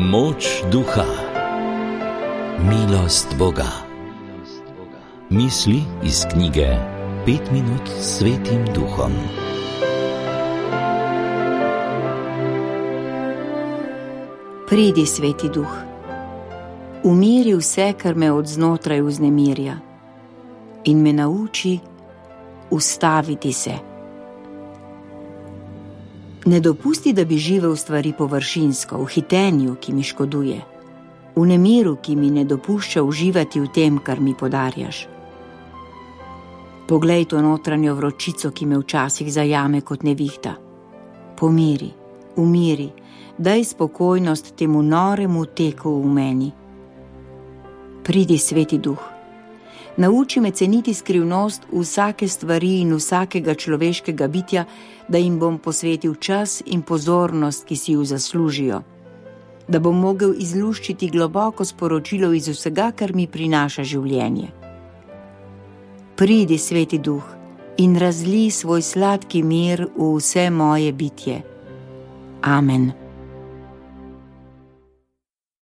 Moč duha, milost Boga. Misli iz knjige 5 minut s Svetim Duhom. Pridi, Sveti Duh, umiri vse, kar me od znotraj vznemirja, in me nauči ustaviti se. Ne dopusti, da bi živel stvari površinsko, v hitenju, ki mi škoduje, v nemiru, ki mi ne dopušča uživati v tem, kar mi podarjaš. Poglej to notranjo vročico, ki me včasih zajame kot nevihta. Pomiri, umiri, daj spokojnost temu noremu teku v meni. Pridi, Sveti Duh, nauči me ceniti skrivnost vsake stvari in vsakega človeškega bitja, da jim bom posvetil čas in pozornost, ki si ju zaslužijo, da bom mogel izluščiti globoko sporočilo iz vsega, kar mi prinaša življenje. Pridi, Sveti Duh, in razlij svoj sladki mir v vse moje bitje. Amen.